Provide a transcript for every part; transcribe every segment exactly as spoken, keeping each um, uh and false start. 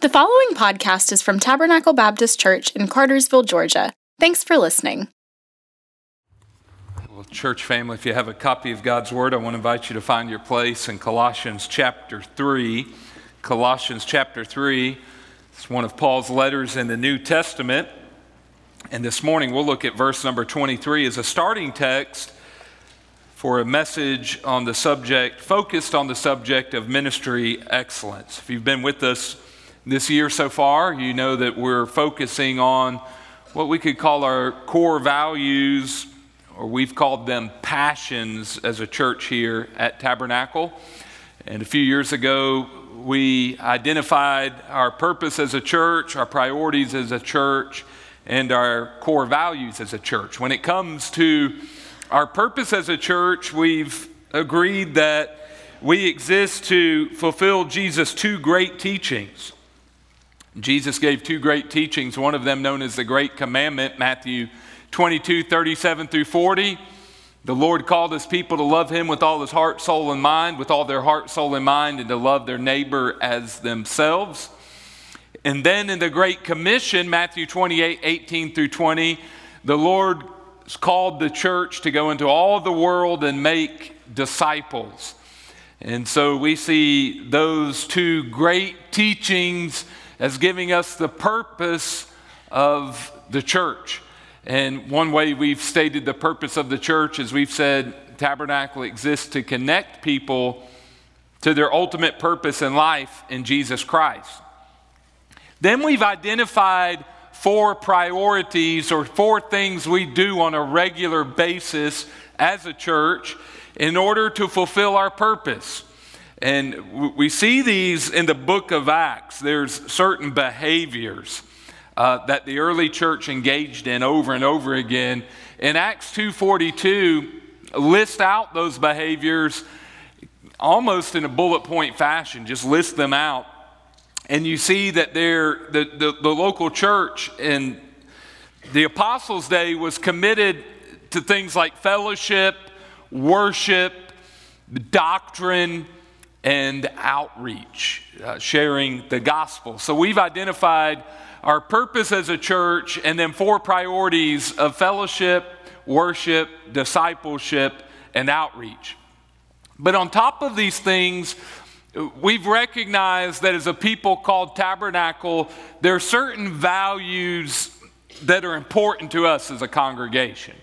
The following podcast is from Tabernacle Baptist Church in Cartersville, Georgia. Thanks for listening. Well, church family, if you have a copy of God's Word, I want to invite you to find your place in Colossians chapter three. Colossians chapter three is one of Paul's letters in the New Testament. And this morning we'll look at verse number twenty-three as a starting text for a message on the subject, focused on the subject of ministry excellence. If you've been with us this year so far, you know that we're focusing on what we could call our core values, or we've called them passions as a church here at Tabernacle. And a few years ago, we identified our purpose as a church, our priorities as a church, and our core values as a church. When it comes to our purpose as a church, we've agreed that we exist to fulfill Jesus' two great teachings. Jesus gave two great teachings, one of them known as the Great Commandment, Matthew twenty-two, thirty-seven through forty. The Lord called his people to love him with all his heart, soul, and mind, with all their heart, soul, and mind, and to love their neighbor as themselves. And then in the Great Commission, Matthew twenty-eight, eighteen through twenty, the Lord called the church to go into all the world and make disciples. And so we see those two great teachings as giving us the purpose of the church. And one way we've stated the purpose of the church is we've said Tabernacle exists to connect people to their ultimate purpose in life in Jesus Christ. Then we've identified four priorities or four things we do on a regular basis as a church in order to fulfill our purpose. And we see these in the book of Acts. There's certain behaviors uh, that the early church engaged in over and over again. In Acts two forty-two, list out those behaviors almost in a bullet point fashion. Just list them out. And you see that they're, the, the, the local church in the Apostles' day was committed to things like fellowship, worship, doctrine, and outreach, uh, sharing the gospel. So we've identified our purpose as a church and then four priorities of fellowship, worship, discipleship, and outreach. But on top of these things, we've recognized that as a people called Tabernacle, there are certain values that are important to us as a congregation.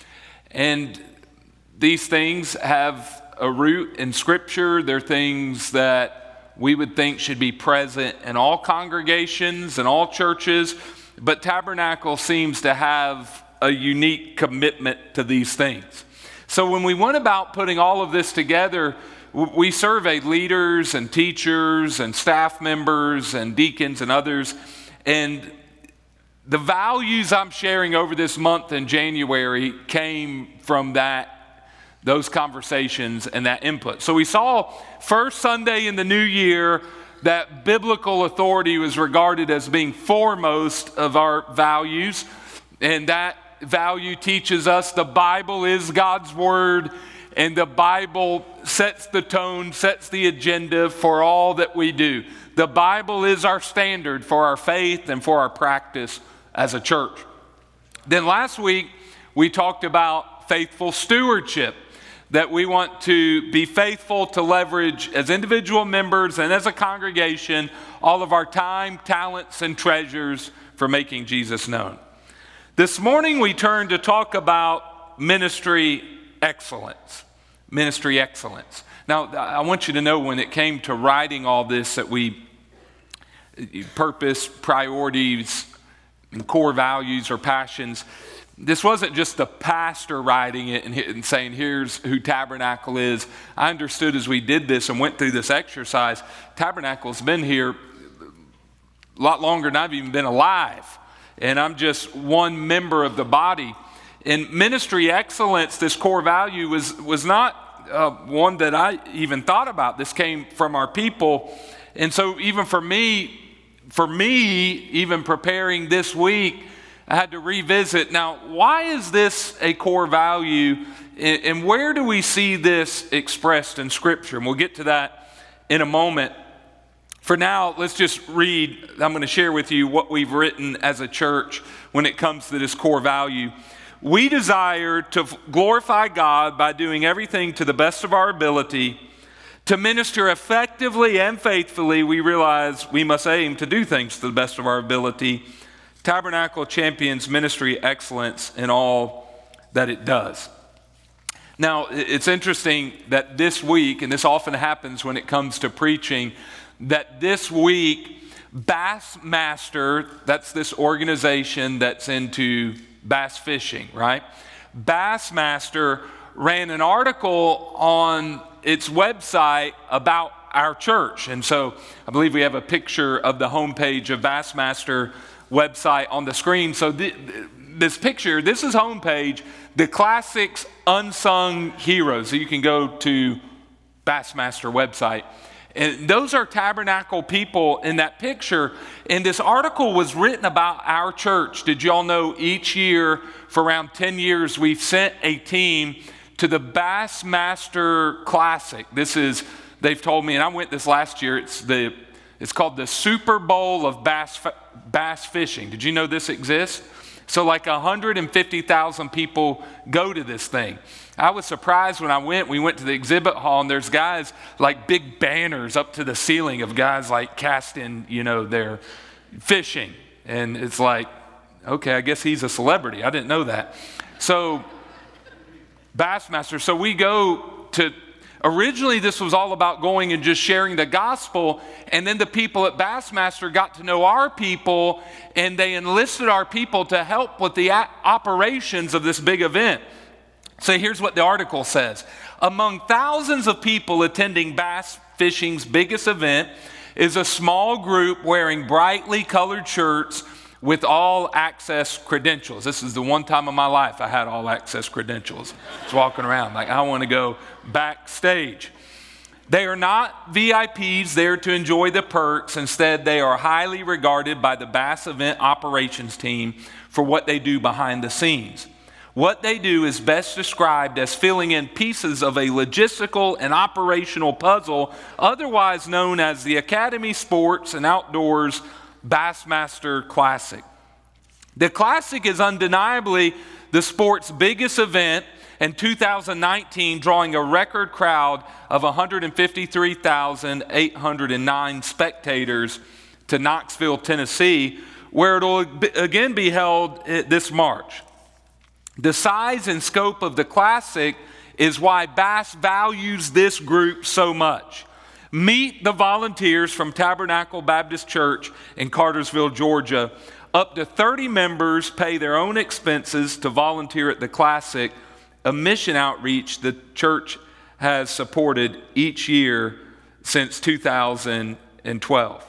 And these things have a root in Scripture. They're things that we would think should be present in all congregations and all churches, but Tabernacle seems to have a unique commitment to these things. So when we went about putting all of this together, we surveyed leaders and teachers and staff members and deacons and others, and the values I'm sharing over this month in January came from that those conversations and that input. So we saw first Sunday in the new year that biblical authority was regarded as being foremost of our values, and that value teaches us the Bible is God's word, and the Bible sets the tone, sets the agenda for all that we do. The Bible is our standard for our faith and for our practice as a church. Then last week we talked about faithful stewardship, that we want to be faithful to leverage as individual members and as a congregation all of our time, talents, and treasures for making Jesus known. This morning we turn to talk about ministry excellence. Ministry excellence. Now, I want you to know when it came to writing all this that we, purpose, priorities, and core values or passions, this wasn't just the pastor writing it and saying, here's who Tabernacle is. I understood as we did this and went through this exercise, Tabernacle's been here a lot longer than I've even been alive. And I'm just one member of the body. In ministry excellence, this core value was, was not uh, one that I even thought about. This came from our people. And so even for me, for me, even preparing this week, I had to revisit, now, why is this a core value, and where do we see this expressed in Scripture? And we'll get to that in a moment. For now, let's just read. I'm going to share with you what we've written as a church when it comes to this core value. We desire to glorify God by doing everything to the best of our ability. To minister effectively and faithfully, we realize we must aim to do things to the best of our ability. Tabernacle champions ministry excellence in all that it does. Now, it's interesting that this week, and this often happens when it comes to preaching, that this week, Bassmaster, that's this organization that's into bass fishing, right? Bassmaster ran an article on its website about our church. And so I believe we have a picture of the homepage of Bassmaster website on the screen. So th- this picture, this is homepage, the Classics Unsung Heroes. So you can go to Bassmaster website. And those are Tabernacle people in that picture. And this article was written about our church. Did y'all know each year for around ten years we've sent a team to the Bassmaster Classic. This is, they've told me, and I went this last year, it's the it's called the Super Bowl of bass, bass fishing. Did you know this exists? So like one hundred fifty thousand people go to this thing. I was surprised when I went. We went to the exhibit hall, and there's guys like big banners up to the ceiling of guys like casting, you know, their fishing. And it's like, okay, I guess he's a celebrity. I didn't know that. So Bassmaster. So we go to, originally this was all about going and just sharing the gospel, and then the people at Bassmaster got to know our people, and they enlisted our people to help with the operations of this big event. So here's what the article says. Among thousands of people attending bass fishing's biggest event is a small group wearing brightly colored shirts with all access credentials. This is the one time in my life I had all access credentials. I was walking around like, I want to go backstage. They are not V I Ps there to enjoy the perks. Instead, they are highly regarded by the bass event operations team for what they do behind the scenes. What they do is best described as filling in pieces of a logistical and operational puzzle, otherwise known as the Academy Sports and Outdoors Bassmaster Classic. The Classic is undeniably the sport's biggest event in two thousand nineteen, drawing a record crowd of one hundred fifty-three thousand eight hundred nine spectators to Knoxville, Tennessee, where it will again be held this March. The size and scope of the Classic is why Bass values this group so much. Meet the volunteers from Tabernacle Baptist Church in Cartersville, Georgia. Up to thirty members pay their own expenses to volunteer at the Classic, a mission outreach the church has supported each year since two thousand twelve.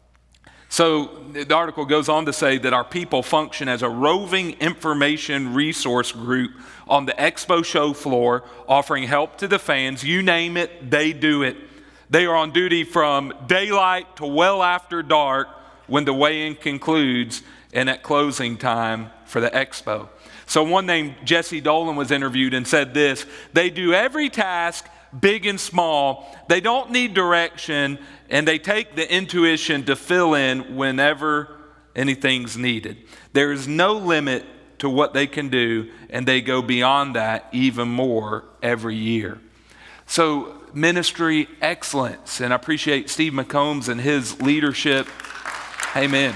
So the article goes on to say that our people function as a roving information resource group on the expo show floor, offering help to the fans. You name it, they do it. They are on duty from daylight to well after dark when the weigh-in concludes and at closing time for the expo. So one named Jesse Dolan was interviewed and said this: they do every task, big and small. They don't need direction, and they take the intuition to fill in whenever anything's needed. There is no limit to what they can do, and they go beyond that even more every year. So ministry excellence, and I appreciate Steve McCombs and his leadership. Amen.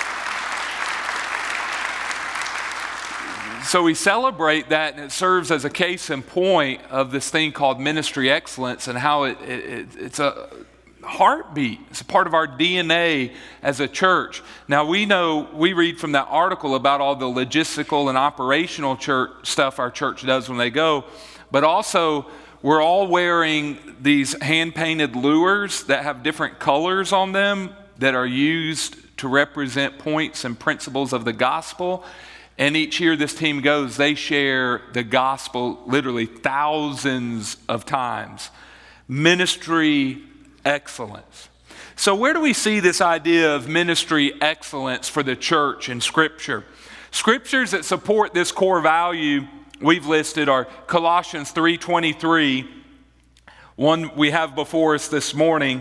So we celebrate that, and it serves as a case in point of this thing called ministry excellence and how it, it, it's a heartbeat. It's a part of our D N A as a church. Now we know, we read from that article about all the logistical and operational church stuff our church does when they go, but also we're all wearing these hand-painted lures that have different colors on them that are used to represent points and principles of the gospel. And each year this team goes, they share the gospel literally thousands of times. Ministry excellence. So where do we see this idea of ministry excellence for the church in Scripture? Scriptures that support this core value we've listed are Colossians three twenty-three, one we have before us this morning.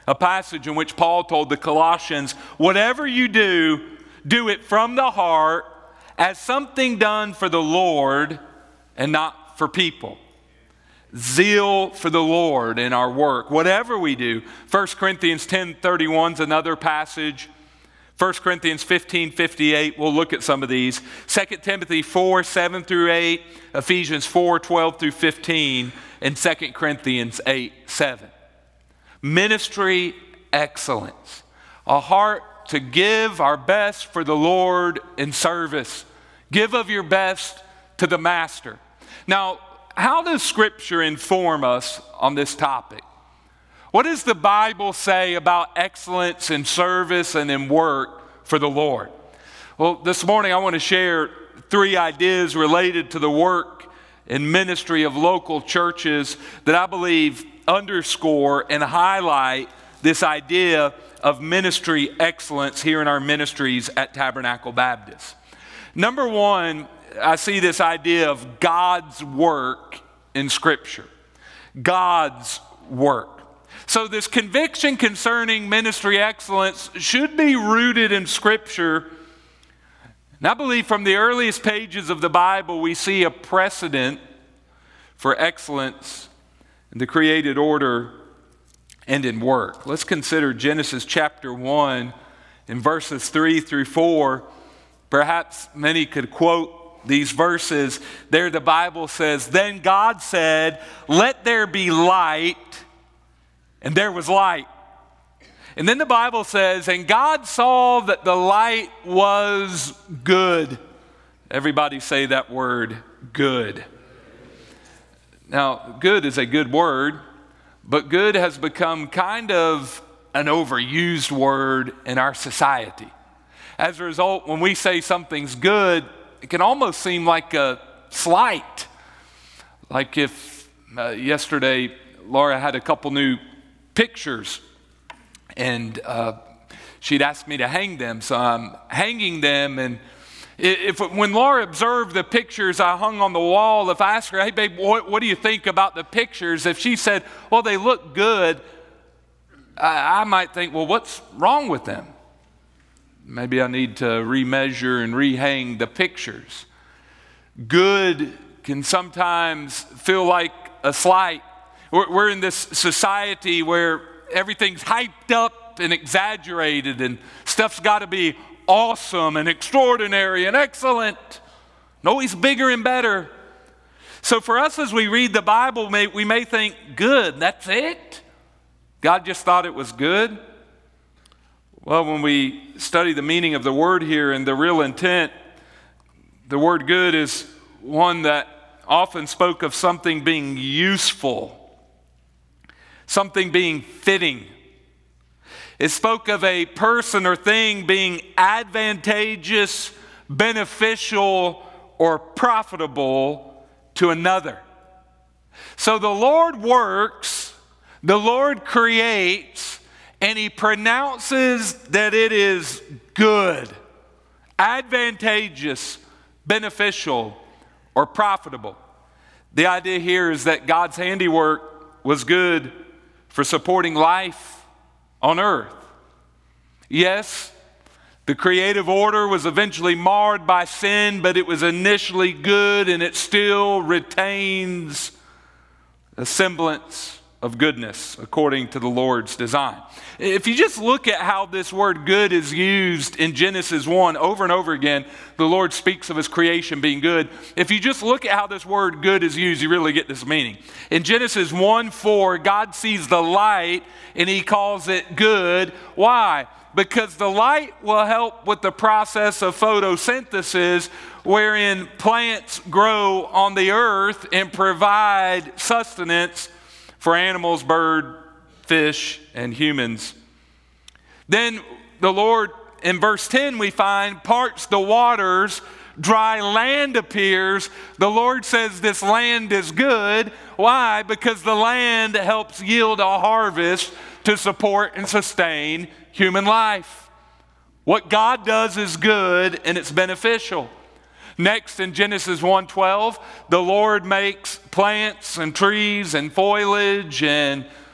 a passage in which Paul told the Colossians, whatever you do, do it from the heart as something done for the Lord and not for people. Zeal for the Lord in our work, whatever we do. First Corinthians ten thirty-one is another passage. First Corinthians fifteen fifty-eight, we'll look at some of these. Second Timothy four seven through eight, Ephesians four twelve through fifteen, and Second Corinthians eight seven. Ministry excellence, a heart to give our best for the Lord in service. Give of your best to the Master. Now, how does Scripture inform us on this topic? What does the Bible say about excellence in service and in work for the Lord? Well, this morning I want to share three ideas related to the work and ministry of local churches that I believe underscore and highlight this idea of ministry excellence here in our ministries at Tabernacle Baptist. Number one, I see this idea of God's work in Scripture. God's work. So this conviction concerning ministry excellence should be rooted in Scripture. And I believe from the earliest pages of the Bible, we see a precedent for excellence in the created order and in work. Let's consider Genesis chapter one in verses three through four. Perhaps many could quote these verses. There the Bible says, "Then God said, 'Let there be light,' and there was light." And then the Bible says, "And God saw that the light was good." Everybody say that word, good. Now, good is a good word, but good has become kind of an overused word in our society. As a result, when we say something's good, it can almost seem like a slight. Like if uh, yesterday Laura had a couple new pictures and uh, she'd asked me to hang them, so I'm hanging them. And if when Laura observed the pictures I hung on the wall, if I asked her, "Hey babe, what, what do you think about the pictures?" If she said, "Well, they look good," I, I might think, "Well, what's wrong with them? Maybe I need to remeasure and rehang the pictures." Good can sometimes feel like a slight. We're, we're in this society where everything's hyped up and exaggerated, and stuff's got to be awesome and extraordinary and excellent, and always bigger and better. So for us, as we read the Bible, we may think, good, that's it? God just thought it was good? Well, when we study the meaning of the word here and the real intent, the word good is one that often spoke of something being useful, something being fitting. It spoke of a person or thing being advantageous, beneficial, or profitable to another. So the Lord works, the Lord creates, and He pronounces that it is good, advantageous, beneficial, or profitable. The idea here is that God's handiwork was good for supporting life on earth. Yes, the creative order was eventually marred by sin, but it was initially good, and it still retains a semblance of goodness according to the Lord's design. If you just look at how this word good is used in Genesis one over and over again, the Lord speaks of His creation being good. If you just look at how this word good is used, you really get this meaning. In Genesis one four, God sees the light and He calls it good. Why? Because the light will help with the process of photosynthesis, wherein plants grow on the earth and provide sustenance for animals, birds, fish, and humans. Then the Lord, in verse ten, we find, parts the waters, dry land appears. The Lord says this land is good. Why? Because the land helps yield a harvest to support and sustain human life. What God does is good and it's beneficial. Next, in Genesis one twelve, the Lord makes plants and trees and foliage and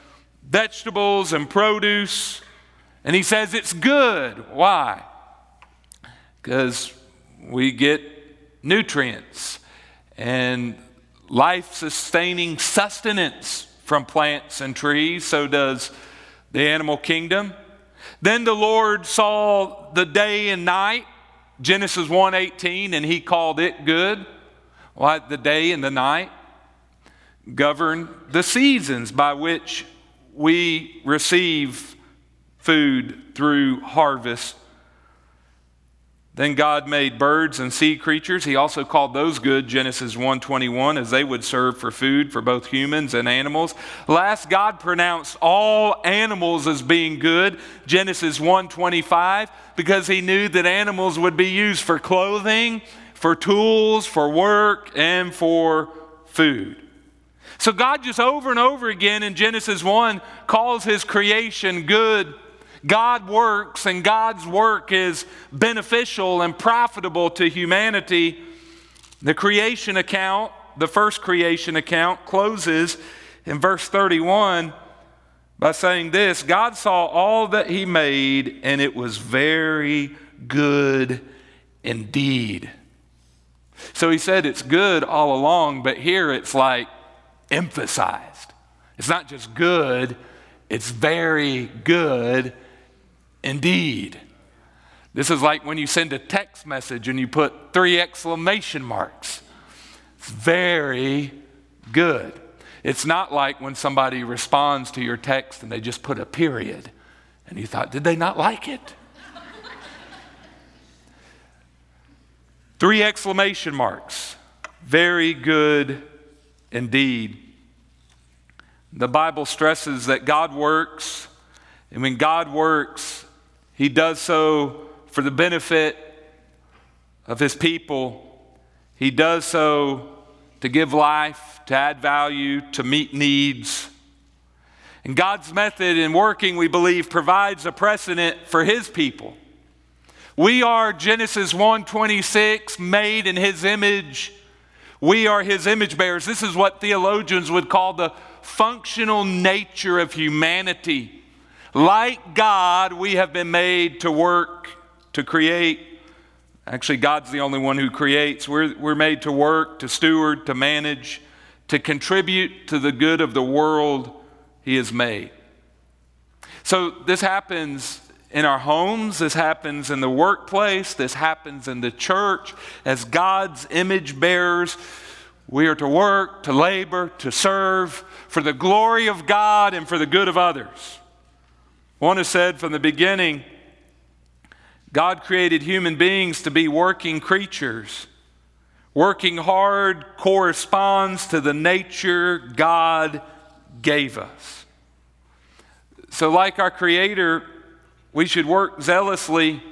vegetables and produce. And he says it's good. Why? Because we get nutrients and life-sustaining sustenance from plants and trees. So does the animal kingdom. Then the Lord saw the day and night, Genesis one eighteen, and he called it good. Why? The day and the night govern the seasons by which we receive food through harvest. Then God made birds and sea creatures. He also called those good, Genesis one twenty-one, as they would serve for food for both humans and animals. Last, God pronounced all animals as being good, Genesis one twenty-five, because he knew that animals would be used for clothing, for tools, for work, and for food. So God just over and over again in Genesis one calls his creation good. God works, and God's work is beneficial and profitable to humanity. The creation account, the first creation account, closes in verse thirty-one by saying this: God saw all that he made, and it was very good indeed. So he said it's good all along, but here it's like emphasized. It's not just good, it's very good indeed. This is like when you send a text message and you put three exclamation marks. It's very good. It's not like when somebody responds to your text and they just put a period and you thought, did they not like it? Three exclamation marks. Very good indeed. The Bible stresses that God works, and when God works, he does so for the benefit of his people. He does so to give life, to add value, to meet needs. And God's method in working, we believe, provides a precedent for his people. We are, Genesis one twenty-six, made in his image. We are his image bearers. This is what theologians would call the functional nature of humanity. Like God, we have been made to work, to create. Actually, God's the only one who creates. We're, we're made to work, to steward, to manage, to contribute to the good of the world he has made. So this happens in our homes, this happens in the workplace, this happens in the church. As God's image bearers, we are to work, to labor, to serve for the glory of God and for the good of others. One has said from the beginning, God created human beings to be working creatures. Working hard corresponds to the nature God gave us. So like our Creator, we should work zealously.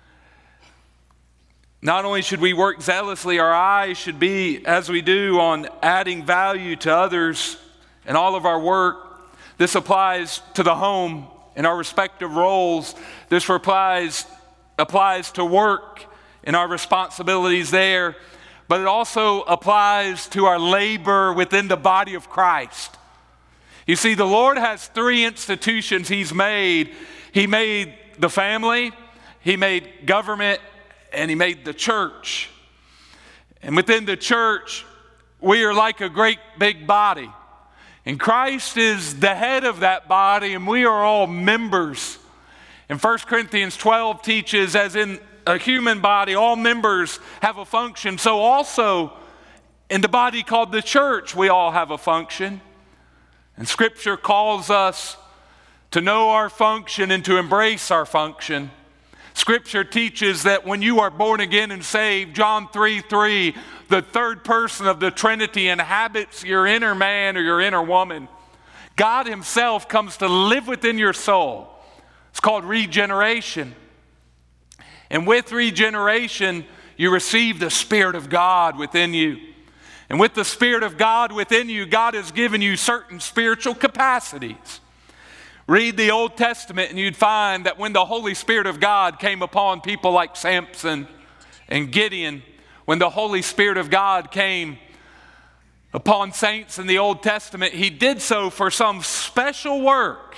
Not only should we work zealously, our eyes should be, as we do, on adding value to others in all of our work. This applies to the home in our respective roles. This applies, applies to work in our responsibilities there. But it also applies to our labor within the body of Christ. You see, the Lord has three institutions he's made. He made the family, he made government, and he made the church. And within the church, we are like a great big body. And Christ is the head of that body, and we are all members. And First Corinthians twelve teaches, as in a human body, all members have a function. So also in the body called the church, we all have a function. And Scripture calls us to know our function and to embrace our function. Scripture teaches that when you are born again and saved, John three three, the third person of the Trinity inhabits your inner man or your inner woman. God himself comes to live within your soul. It's called regeneration. And with regeneration, you receive the Spirit of God within you. And with the Spirit of God within you, God has given you certain spiritual capacities. Read the Old Testament and you'd find that when the Holy Spirit of God came upon people like Samson and Gideon, when the Holy Spirit of God came upon saints in the Old Testament, he did so for some special work.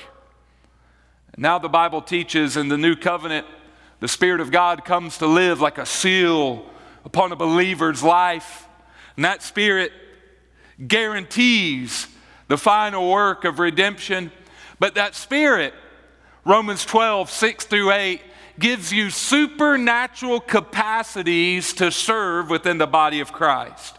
Now the Bible teaches in the New Covenant, the Spirit of God comes to live like a seal upon a believer's life. And that Spirit guarantees the final work of redemption. But that Spirit, Romans twelve, six through eight, gives you supernatural capacities to serve within the body of Christ.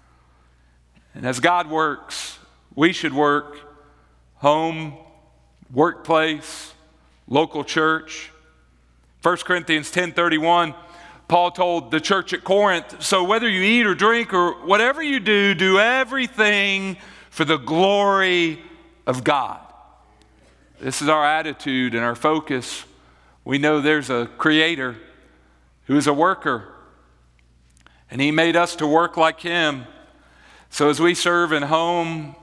And as God works, we should work home, workplace, local church. First Corinthians ten thirty-one, Paul told the church at Corinth, so whether you eat or drink or whatever you do, do everything for the glory of God. This is our attitude and our focus. We know there's a creator who is a worker, and he made us to work like him. So as we serve in home,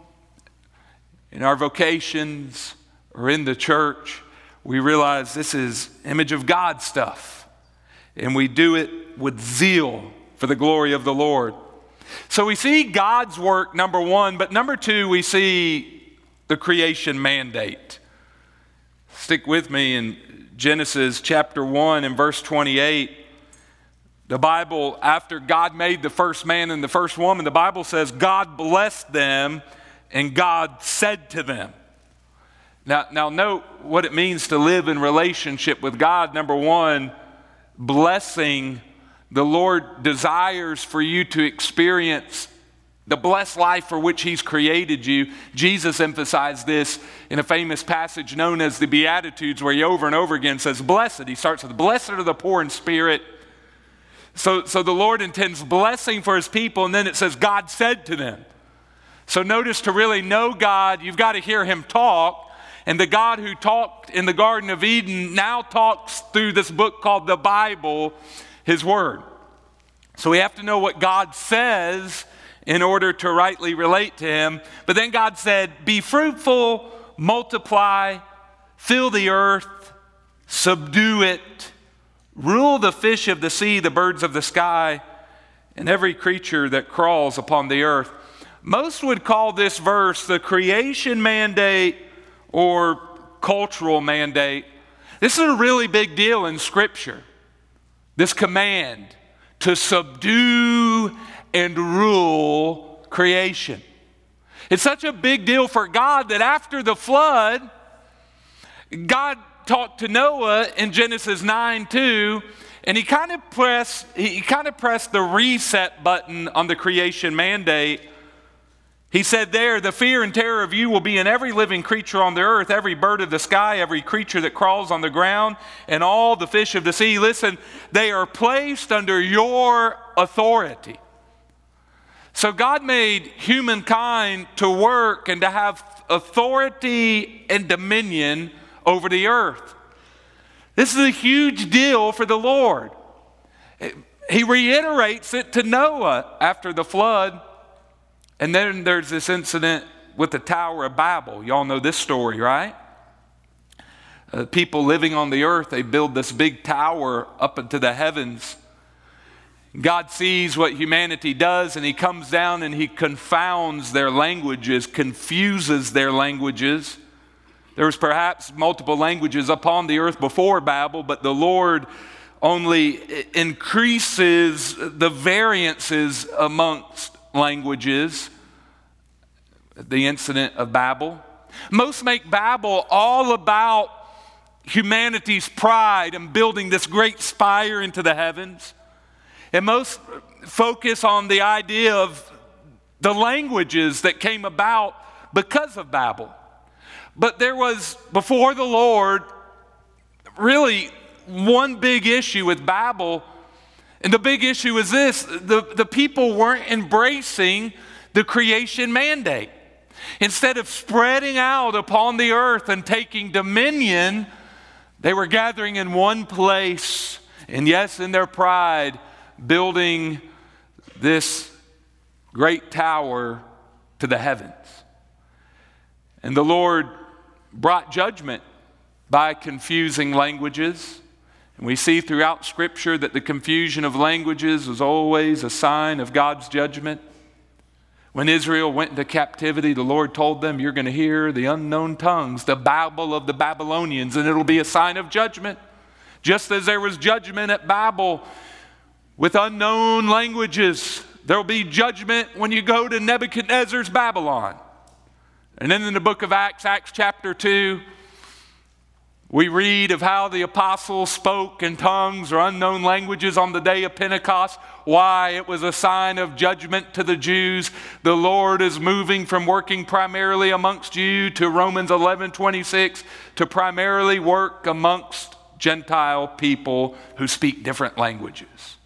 in our vocations, or in the church, we realize this is image of God stuff. And we do it with zeal for the glory of the Lord. So we see God's work, number one, but number two, we see the creation mandate. Stick with me in Genesis chapter one and verse twenty-eight. The Bible, after God made the first man and the first woman, the Bible says God blessed them and God said to them. Now, now note what it means to live in relationship with God. Number one, blessing. The Lord desires for you to experience the blessed life for which he's created you. Jesus emphasized this in a famous passage known as the Beatitudes, where he over and over again says, blessed. He starts with, blessed are the poor in spirit. So, so the Lord intends blessing for his people, and then it says, God said to them. So notice, to really know God, you've got to hear him talk. And the God who talked in the Garden of Eden now talks through this book called the Bible, his word. So we have to know what God says in order to rightly relate to him. But then God said, be fruitful, multiply, fill the earth, subdue it, rule the fish of the sea, the birds of the sky, and every creature that crawls upon the earth. Most would call this verse the creation mandate or cultural mandate. This is a really big deal in Scripture. This command to subdue and rule creation. It's such a big deal for God that after the flood, God talked to Noah in Genesis nine two, and he kind of pressed he kind of pressed the reset button on the creation mandate. He said there, the fear and terror of you will be in every living creature on the earth, every bird of the sky, every creature that crawls on the ground, and all the fish of the sea. Listen, they are placed under your authority. So God made humankind to work and to have authority and dominion over the earth. This is a huge deal for the Lord. He reiterates it to Noah after the flood. And then there's this incident with the Tower of Babel. Y'all know this story, right? Uh, people living on the earth, they build this big tower up into the heavens. God sees what humanity does, and he comes down and he confounds their languages, confuses their languages. There was perhaps multiple languages upon the earth before Babel, but the Lord only increases the variances amongst languages, the incident of Babel. Most make Babel all about humanity's pride and building this great spire into the heavens. And most focus on the idea of the languages that came about because of Babel. But there was, before the Lord, really one big issue with Babel. And the big issue is this: the, the people weren't embracing the creation mandate. Instead of spreading out upon the earth and taking dominion, they were gathering in one place. And yes, in their pride, building this great tower to the heavens. And the Lord brought judgment by confusing languages. And we see throughout Scripture that the confusion of languages is always a sign of God's judgment. When Israel went into captivity, the Lord told them, you're going to hear the unknown tongues, the babble of the Babylonians, and it'll be a sign of judgment. Just as there was judgment at Babel with unknown languages, there'll be judgment when you go to Nebuchadnezzar's Babylon. And then in the book of Acts, Acts chapter two, we read of how the apostles spoke in tongues or unknown languages on the day of Pentecost. Why? It was a sign of judgment to the Jews. The Lord is moving from working primarily amongst you to Romans eleven twenty-six to primarily work amongst Gentile people who speak different languages.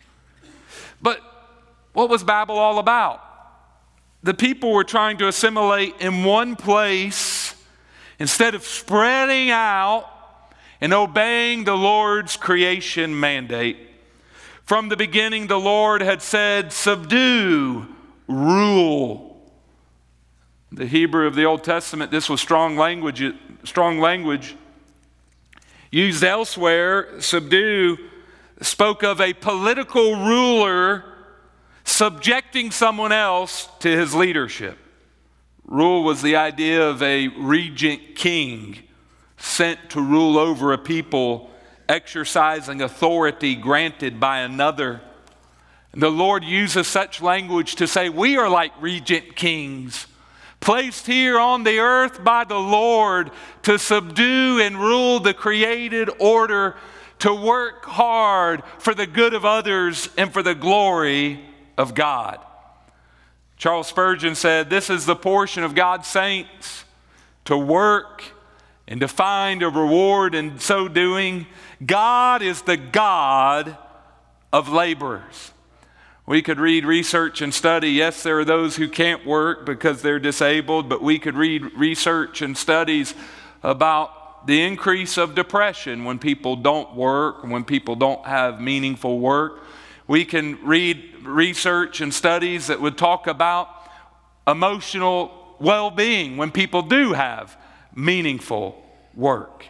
But what was Babel all about? The people were trying to assimilate in one place instead of spreading out and obeying the Lord's creation mandate. From the beginning, the Lord had said, subdue, rule. The Hebrew of the Old Testament, this was strong language, strong language. Used elsewhere, subdue spoke of a political ruler subjecting someone else to his leadership. Rule was the idea of a regent king sent to rule over a people, exercising authority granted by another. And the Lord uses such language to say, we are like regent kings, placed here on the earth by the Lord to subdue and rule the created order, to work hard for the good of others and for the glory of God. Charles Spurgeon said, this is the portion of God's saints, to work and to find a reward in so doing. God is the God of laborers. We could read research and study. Yes, there are those who can't work because they're disabled, but we could read research and studies about the increase of depression when people don't work, when people don't have meaningful work. We can read research and studies that would talk about emotional well-being when people do have meaningful work.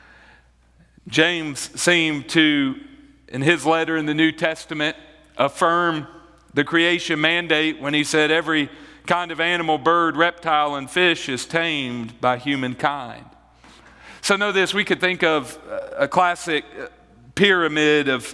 James seemed to, in his letter in the New Testament, affirm the creation mandate when he said every kind of animal, bird, reptile, and fish is tamed by humankind. So know this, we could think of a classic pyramid of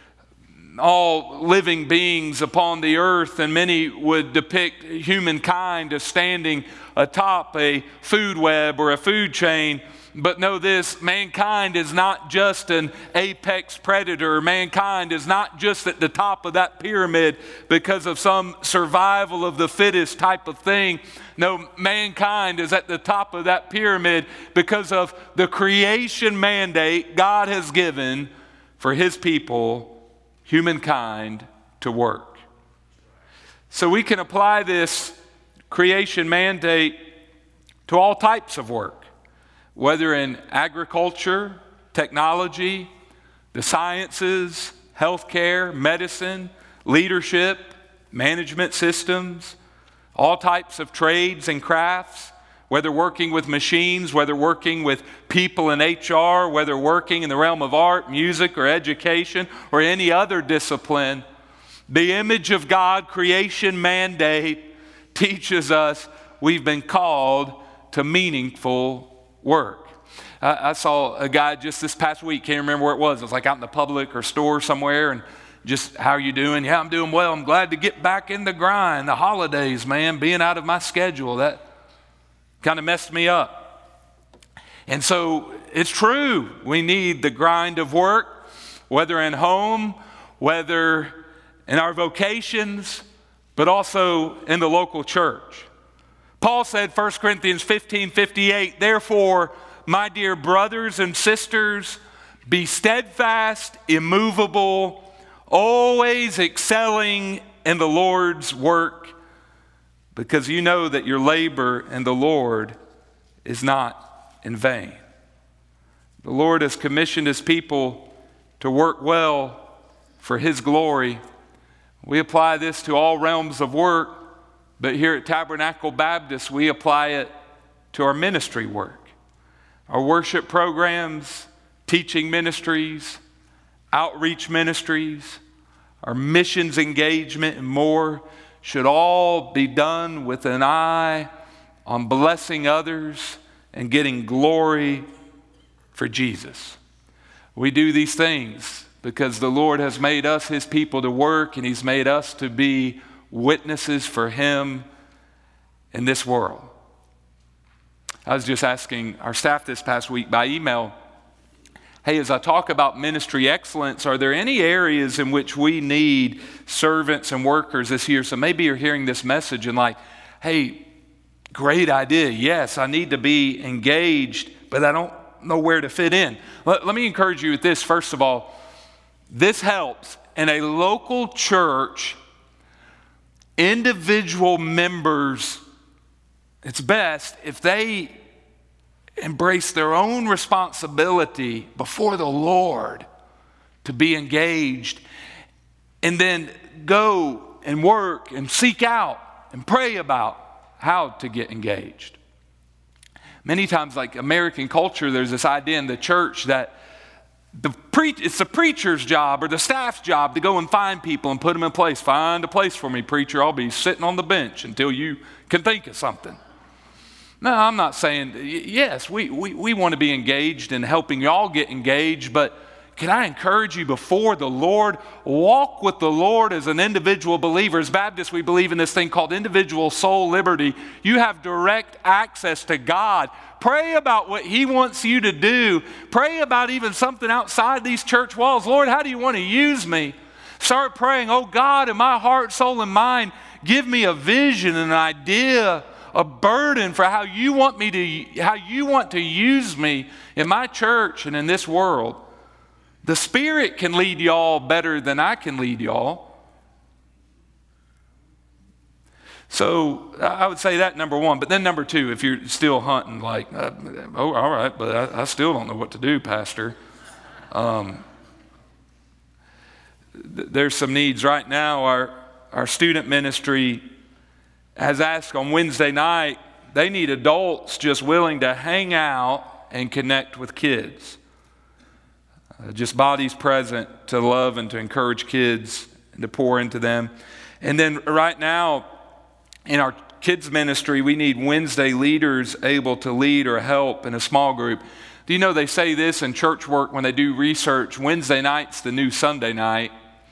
all living beings upon the earth, and many would depict humankind as standing atop a food web or a food chain. But know this, mankind is not just an apex predator. Mankind is not just at the top of that pyramid because of some survival of the fittest type of thing. No, mankind is at the top of that pyramid because of the creation mandate God has given for his people, humankind, to work. So we can apply this creation mandate to all types of work, whether in agriculture, technology, the sciences, healthcare, medicine, leadership, management systems, all types of trades and crafts, whether working with machines, whether working with people in H R, whether working in the realm of art, music, or education, or any other discipline. The image of God creation mandate teaches us we've been called to meaningful work. I, I saw a guy just this past week, can't remember where it was. It was like out in the public or store somewhere, and just, how are you doing? Yeah, I'm doing well. I'm glad to get back in the grind. The holidays, man, being out of my schedule, that kind of messed me up. And so it's true. We need the grind of work, whether in home, whether in our vocations, but also in the local church. Paul said, First Corinthians fifteen fifty-eight, therefore, my dear brothers and sisters, be steadfast, immovable, always excelling in the Lord's work, because you know that your labor in the Lord is not in vain. The Lord has commissioned his people to work well for his glory. We apply this to all realms of work, but here at Tabernacle Baptist, we apply it to our ministry work. Our worship programs, teaching ministries, outreach ministries, our missions engagement, and more should all be done with an eye on blessing others and getting glory for Jesus. We do these things because the Lord has made us his people to work, and he's made us to be witnesses for him in this world. I was just asking our staff this past week by email, hey, as I talk about ministry excellence, are there any areas in which we need servants and workers this year? So maybe you're hearing this message and like, hey, great idea. Yes, I need to be engaged, but I don't know where to fit in. Let, let me encourage you with this. First of all, this helps. In a local church, individual members, it's best if they embrace their own responsibility before the Lord to be engaged, and then go and work and seek out and pray about how to get engaged. Many times, like American culture, there's this idea in the church that the pre- it's the preacher's job or the staff's job to go and find people and put them in place. Find a place for me, preacher. I'll be sitting on the bench until you can think of something. No, I'm not saying, yes, we, we, we want to be engaged in helping y'all get engaged, but can I encourage you before the Lord, walk with the Lord as an individual believer. As Baptists, we believe in this thing called individual soul liberty. You have direct access to God. Pray about what he wants you to do. Pray about even something outside these church walls. Lord, how do you want to use me? Start praying, oh God, in my heart, soul, and mind, give me a vision, an idea, a burden for how you want me to, how you want to use me in my church and in this world. The Spirit can lead y'all better than I can lead y'all. So I would say that number one. But then number two, if you're still hunting, like, uh, oh, all right, but I, I still don't know what to do, Pastor. Um, th- there's some needs right now. Our, our student ministry has asked on Wednesday night, they need adults just willing to hang out and connect with kids. Uh, just bodies present to love and to encourage kids and to pour into them. And then right now in our kids ministry, we need Wednesday leaders able to lead or help in a small group. Do you know they say this in church work when they do research? Wednesday night's the new Sunday night.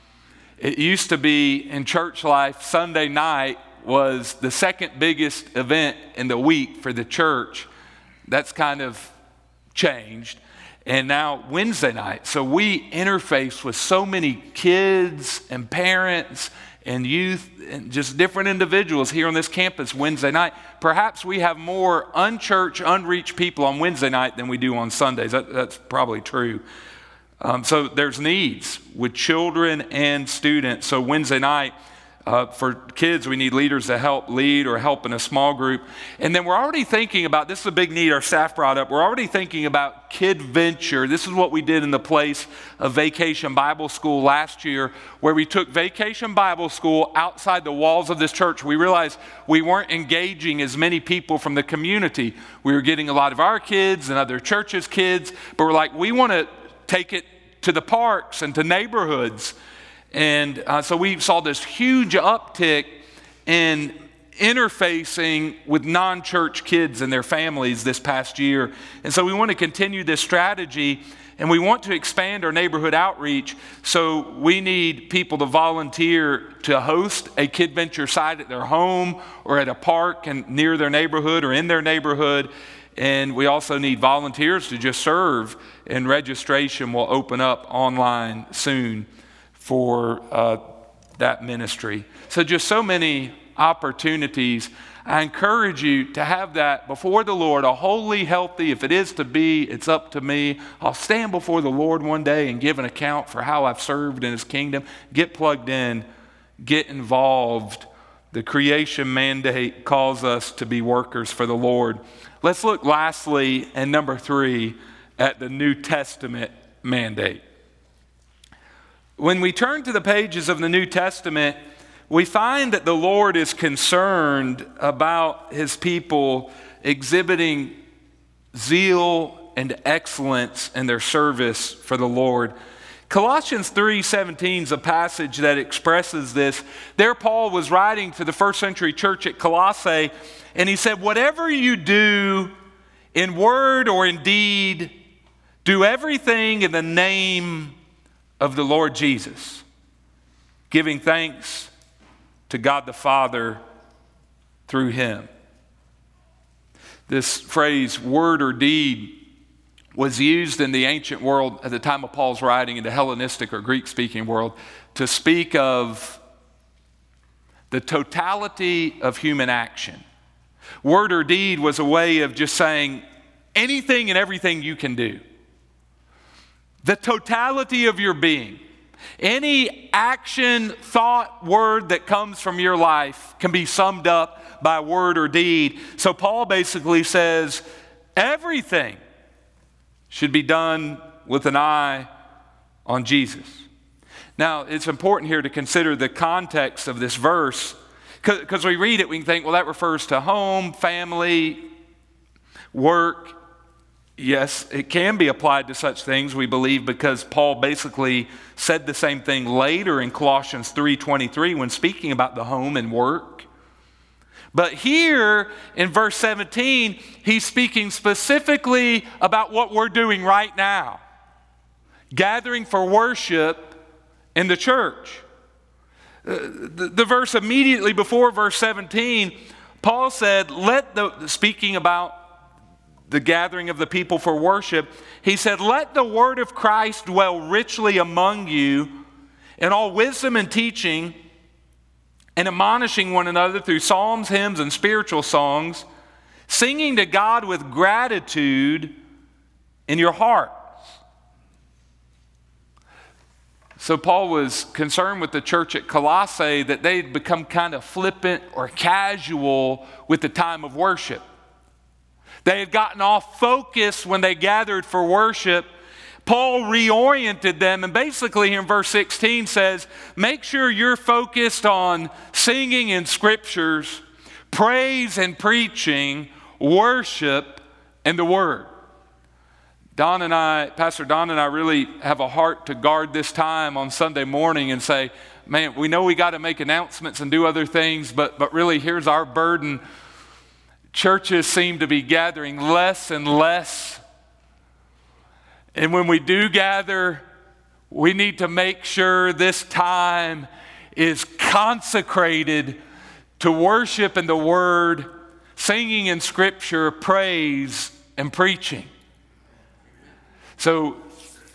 It used to be in church life, Sunday night was the second biggest event in the week for the church. That's kind of changed. And now Wednesday night. So we interface with so many kids and parents and youth and just different individuals here on this campus Wednesday night. Perhaps we have more unchurched, unreached people on Wednesday night than we do on Sundays. That, that's probably true. Um, so there's needs with children and students. So Wednesday night, Uh, for kids, we need leaders to help lead or help in a small group. And then we're already thinking about, this is a big need our staff brought up, we're already thinking about Kid Venture. This is what we did in the place of Vacation Bible School last year, where we took Vacation Bible School outside the walls of this church. We realized we weren't engaging as many people from the community. We were getting a lot of our kids and other churches' kids, but we're like, we want to take it to the parks and to neighborhoods. And uh, so we saw this huge uptick in interfacing with non-church kids and their families this past year. And so we want to continue this strategy, and we want to expand our neighborhood outreach. So we need people to volunteer to host a Kid Venture site at their home or at a park and near their neighborhood or in their neighborhood. And we also need volunteers to just serve, and registration will open up online soon for uh, that ministry. So just so many opportunities. I encourage you to have that before the Lord, a holy, healthy, if it is to be, it's up to me. I'll stand before the Lord one day and give an account for how I've served in his kingdom. Get plugged in, get involved. The creation mandate calls us to be workers for the Lord. Let's look lastly, and number three, at the New Testament mandate. When we turn to the pages of the New Testament, we find that the Lord is concerned about his people exhibiting zeal and excellence in their service for the Lord. Colossians three seventeen is a passage that expresses this. There Paul was writing to the first century church at Colossae, and he said, whatever you do in word or in deed, do everything in the name of the Lord Jesus, giving thanks to God the Father through him. This phrase, word or deed, was used in the ancient world at the time of Paul's writing, in the Hellenistic or Greek-speaking world, to speak of the totality of human action. Word or deed was a way of just saying anything and everything you can do. The totality of your being. Any action, thought, word that comes from your life can be summed up by word or deed. So Paul basically says everything should be done with an eye on Jesus. Now, it's important here to consider the context of this verse, because we read it, we can think, well, that refers to home, family, work. Yes, it can be applied to such things, we believe, because Paul basically said the same thing later in Colossians three twenty-three when speaking about the home and work. But here in verse seventeen, he's speaking specifically about what we're doing right now. Gathering for worship in the church. Uh, the, the verse immediately before verse seventeen, Paul said, let the, speaking about the gathering of the people for worship, he said, let the word of Christ dwell richly among you in all wisdom and teaching, and admonishing one another through psalms, hymns, and spiritual songs, singing to God with gratitude in your hearts. So Paul was concerned with the church at Colossae that they'd become kind of flippant or casual with the time of worship. They had gotten off focus when they gathered for worship. Paul reoriented them, and basically in verse sixteen says, make sure you're focused on singing in scriptures, praise and preaching, worship, and the word. Don and I, Pastor Don and I really have a heart to guard this time on Sunday morning and say, man, we know we got to make announcements and do other things, but, but really here's our burden. Churches seem to be gathering less and less. And when we do gather, we need to make sure this time is consecrated to worship in the Word, singing in Scripture, praise, and preaching. So,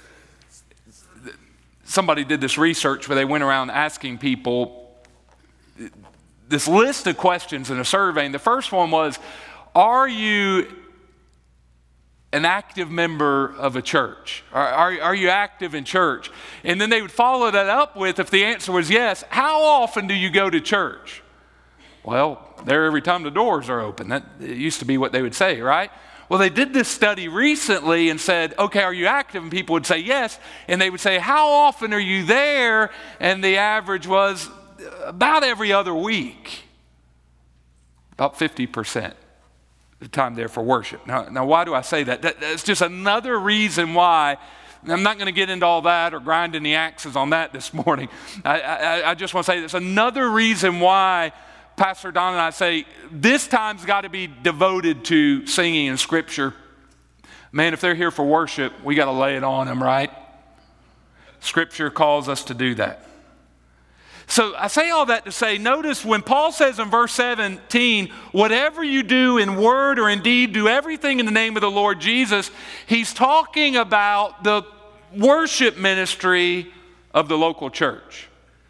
somebody did this research where they went around asking people this list of questions in a survey. And the first one was, are you an active member of a church? Are, are, are you active in church? And then they would follow that up with, if the answer was yes, how often do you go to church? Well, there every time the doors are open. That it used to be what they would say, right? Well, they did this study recently and said, okay, are you active? And people would say yes. And they would say, how often are you there? And the average was about every other week. About fifty percent. The time there for worship. Now, now why do I say that? that? That's just another reason why. I'm not going to get into all that or grinding the axes on that this morning. I, I, I just want to say that's another reason why Pastor Don and I say this time's got to be devoted to singing in Scripture. Man, if they're here for worship, we got to lay it on them, right? Scripture calls us to do that. So I say all that to say, notice when Paul says in verse seventeen, whatever you do in word or in deed, do everything in the name of the Lord Jesus, he's talking about the worship ministry of the local church.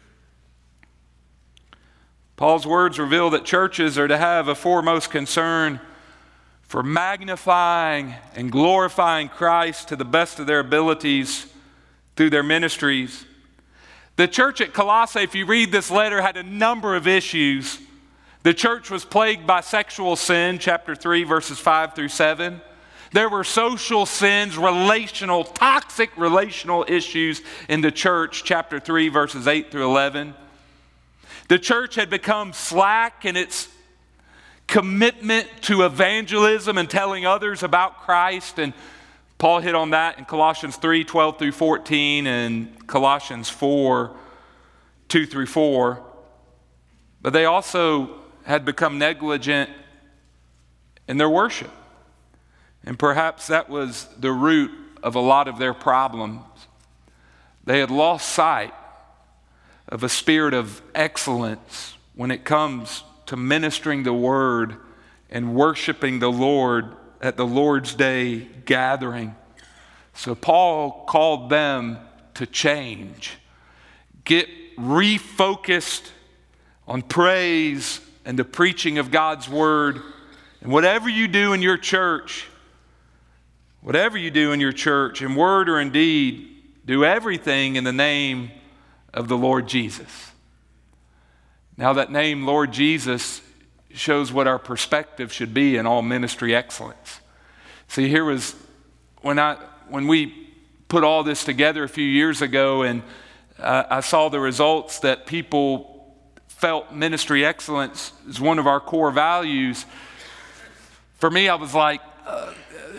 Paul's words reveal that churches are to have a foremost concern for magnifying and glorifying Christ to the best of their abilities through their ministries. The church at Colossae, if you read this letter, had a number of issues. The church was plagued by sexual sin, chapter three, verses five through seven. There were social sins, relational, toxic relational issues in the church, chapter three, verses eight through eleven. The church had become slack in its commitment to evangelism and telling others about Christ. And Paul hit on that in Colossians three, twelve through fourteen, and Colossians four, two through four. But they also had become negligent in their worship. And perhaps that was the root of a lot of their problems. They had lost sight of a spirit of excellence when it comes to ministering the word and worshiping the Lord at the Lord's Day gathering. So Paul called them to change. Get refocused on praise and the preaching of God's word. And whatever you do in your church, whatever you do in your church, in word or in deed, do everything in the name of the Lord Jesus. Now that name, Lord Jesus, shows what our perspective should be in all ministry excellence. See, here was, when I when we put all this together a few years ago, and uh, I saw the results that people felt ministry excellence is one of our core values. For me, I was like, uh,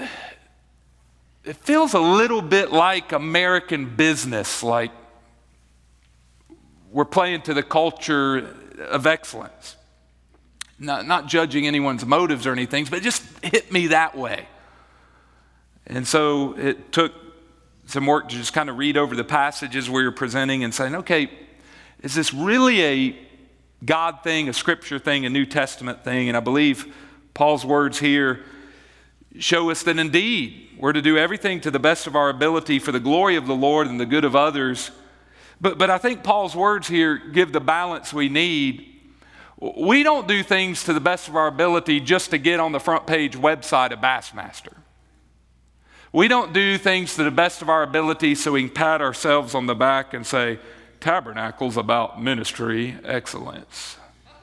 it feels a little bit like American business, like we're playing to the culture of excellence. Not, not judging anyone's motives or anything, but it just hit me that way. And so it took some work to just kind of read over the passages we were presenting and saying, okay, is this really a God thing, a Scripture thing, a New Testament thing? And I believe Paul's words here show us that indeed we're to do everything to the best of our ability for the glory of the Lord and the good of others. But, but I think Paul's words here give the balance we need. We don't do things to the best of our ability just to get on the front page website of Bassmaster. We don't do things to the best of our ability so we can pat ourselves on the back and say, Tabernacle's about ministry excellence.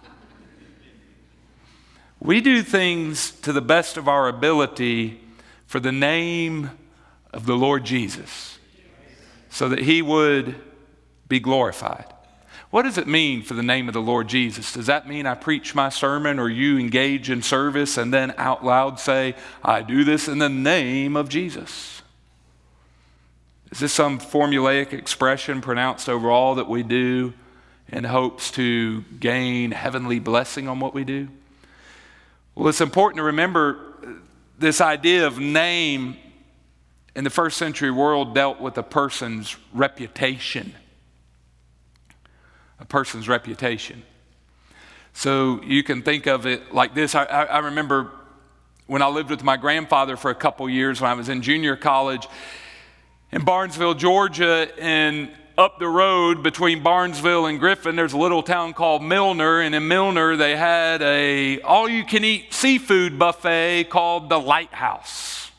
We do things to the best of our ability for the name of the Lord Jesus, so that he would be glorified. What does it mean for the name of the Lord Jesus? Does that mean I preach my sermon or you engage in service and then out loud say, I do this in the name of Jesus? Is this some formulaic expression pronounced over all that we do in hopes to gain heavenly blessing on what we do? Well, it's important to remember this idea of name in the first century world dealt with a person's reputation. A person's reputation. So you can think of it like this. I, I, I remember when I lived with my grandfather for a couple years when I was in junior college in Barnesville, Georgia, and up the road between Barnesville and Griffin, there's a little town called Milner, and in Milner they had a all-you-can-eat seafood buffet called the Lighthouse.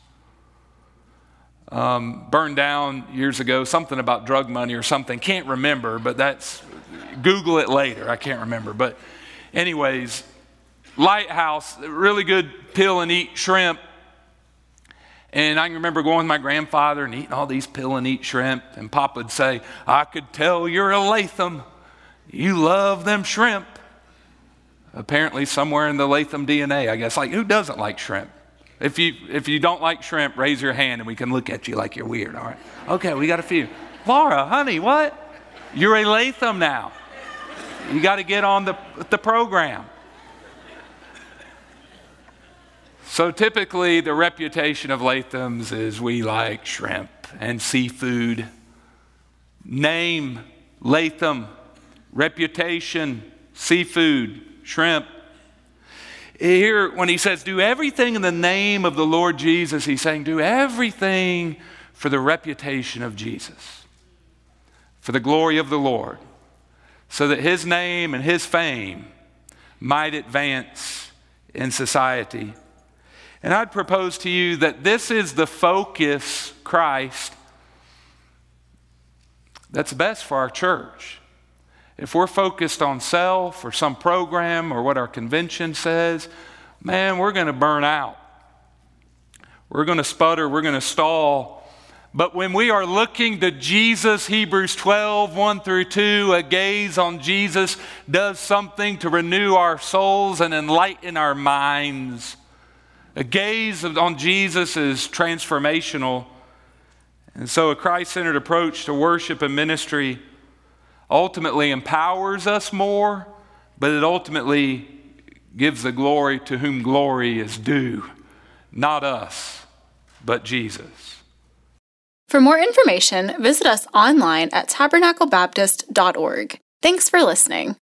Um, burned down years ago, something about drug money or something, can't remember, but that's, Google it later, I can't remember. But anyways, Lighthouse, really good peel and eat shrimp. And I can remember going with my grandfather and eating all these peel and eat shrimp, and Papa would say, I could tell you're a Latham. You love them shrimp. Apparently somewhere in the Latham D N A, I guess. Like, who doesn't like shrimp? If you, if you don't like shrimp, raise your hand and we can look at you like you're weird, all right? Okay, we got a few. Laura, honey, what? You're a Latham now. You got to get on the, the program. So typically the reputation of Latham's is we like shrimp and seafood. Name, Latham. Reputation, seafood, shrimp. Here when he says do everything in the name of the Lord Jesus, he's saying do everything for the reputation of Jesus, for the glory of the Lord, so that his name and his fame might advance in society. And I'd propose to you that this is the focus, Christ, that's best for our church. If we're focused on self or some program or what our convention says, man, we're going to burn out. We're going to sputter, we're going to stall. But when we are looking to Jesus, Hebrews twelve, one through two, a gaze on Jesus does something to renew our souls and enlighten our minds. A gaze on Jesus is transformational. And so a Christ-centered approach to worship and ministry ultimately empowers us more, but it ultimately gives the glory to whom glory is due. Not us, but Jesus. For more information, visit us online at tabernacle baptist dot org. Thanks for listening.